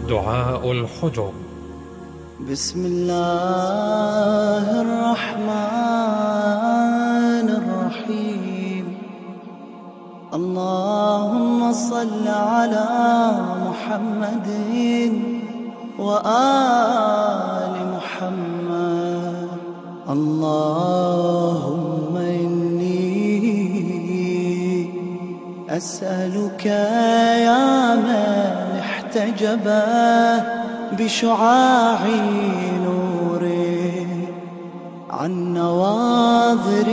دعاء الحجب. بسم الله الرحمن الرحيم. اللهم صل على محمد وآل محمد. اللهم إني أسألك يا من احتجب بشعاع نوره عن نواظر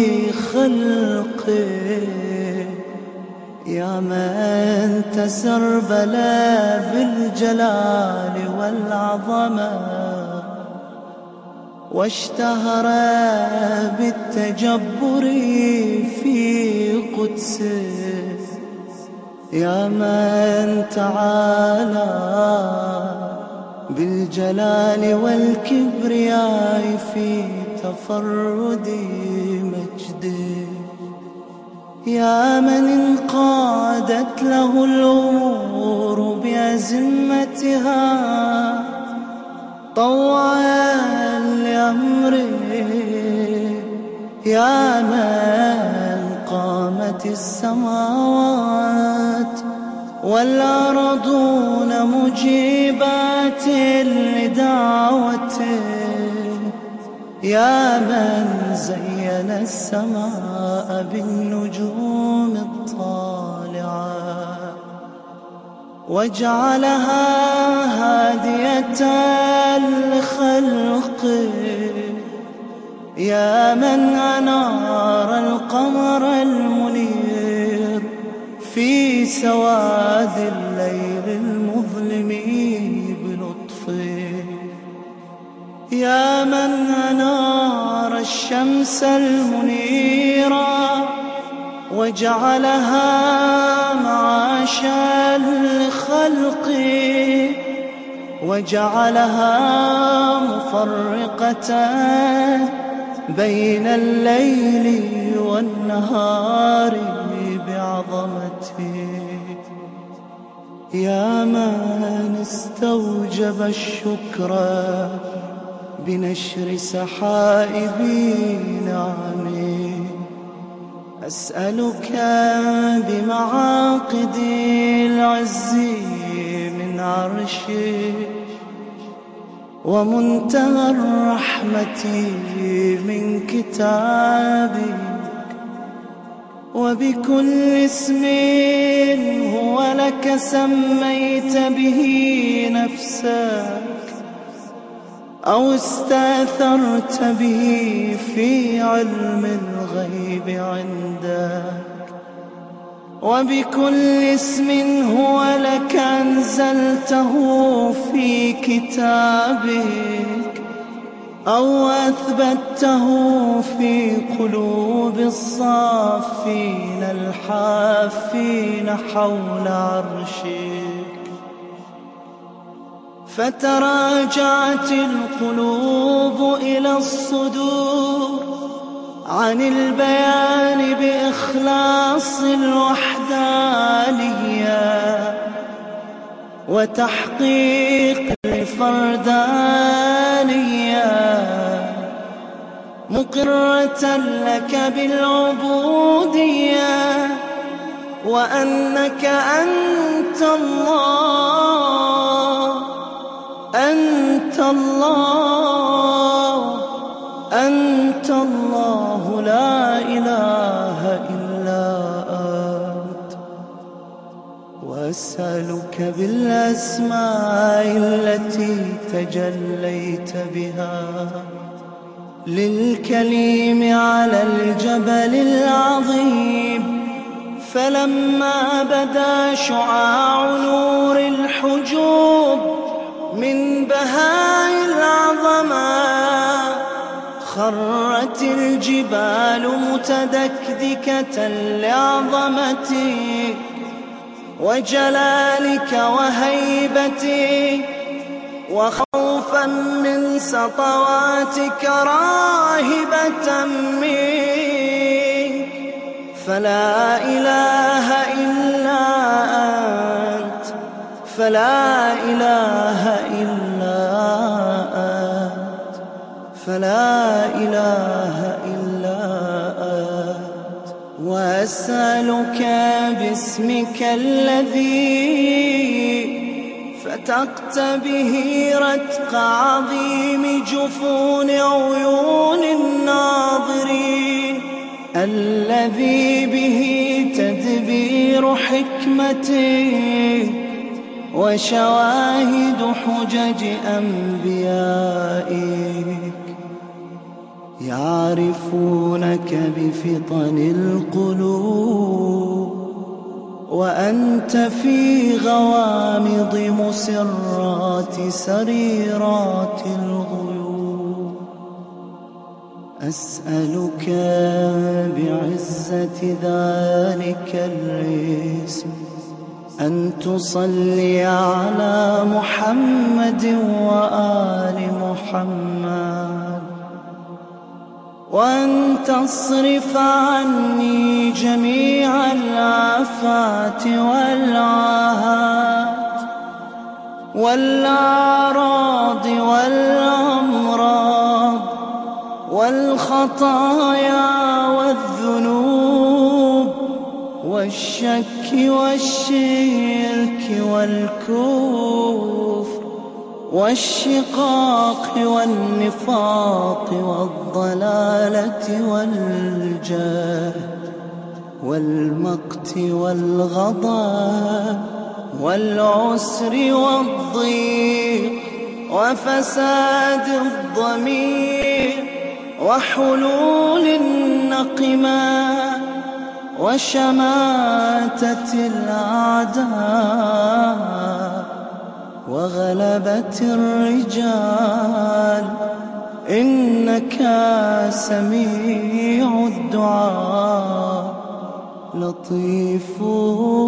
خلقه، يا من تسربل بالجلال والعظمة واشتهر بالتجبر في قدسه، يا من تعالى بالجلال والكبرياء في تفرد مجده، يا من انقادت له الأمور بأزمتها طوعا لأمره، يا من قامت السماوات والأرضون مجيبات لدعوته، يا من زين السماء بالنجوم الطالعة وجعلها هادية لخلقه، يا من أنار القمر المنير في سواد الليل المظلم بلطفه، يا من أنار الشمس المنيرة وجعلها معاشا لخلقه، وجعلها مفرقة بين الليل والنهار بعظمته، يا من استوجب الشكر بنشر سحائب نعمه، أسألك بمعاقد العز من عرشك ومنتهى الرحمة من كتابك وبكل اسم هو لك سميت به نفسك أو استأثرت به في علم الغيب عندك، وبكل اسم هو لك أنزلته في كتابك أو أثبته في قلوب الصافين الحافين حول عرشك، فتراجعت القلوب إلى الصدور عن البيان بإخلاص الوحدانية وتحقيق الفردانية، مقرة لك بالعبودية وأنك أنت الله، أنت الله، أنت الله، لا إله إلا أنت. وأسألك بالأسماء التي تجليت بها للكليم على الجبل العظيم، فلما بدا شعاع نور الحجوب من بهاء العظمة خرت الجبال متدكدكة لعظمتك وجلالك وهيبتك، وخوفا من سطواتك راهبة منك، فلا إله إلا أنت فلا إله إلا أنت، فلا إله إلا أنت. وأسألك باسمك الذي فتقت به رتق عظيم جفون عيون الناظرين، الذي به تدبير حكمتك وشواهد حجج أنبيائك، يعرفونك بفطن القلوب وأنت في غوامض مسرات سريرات الغيوب. أسألك بعزة ذلك الاسم أن تصلي على محمد وآل محمد، وأن تصرف عني جميع الآفات والعاهات والأعراض والأمراض والخطايا والذنوب والشك والشرك والكفر والشقاق والنفاق والضلالة والجهل والمقت والغضب والعسر والضيق وفساد الضمير وحلول النقمات وشماتة الأعداء وغلبة الرجال، إنك سميع الدعاء لطيف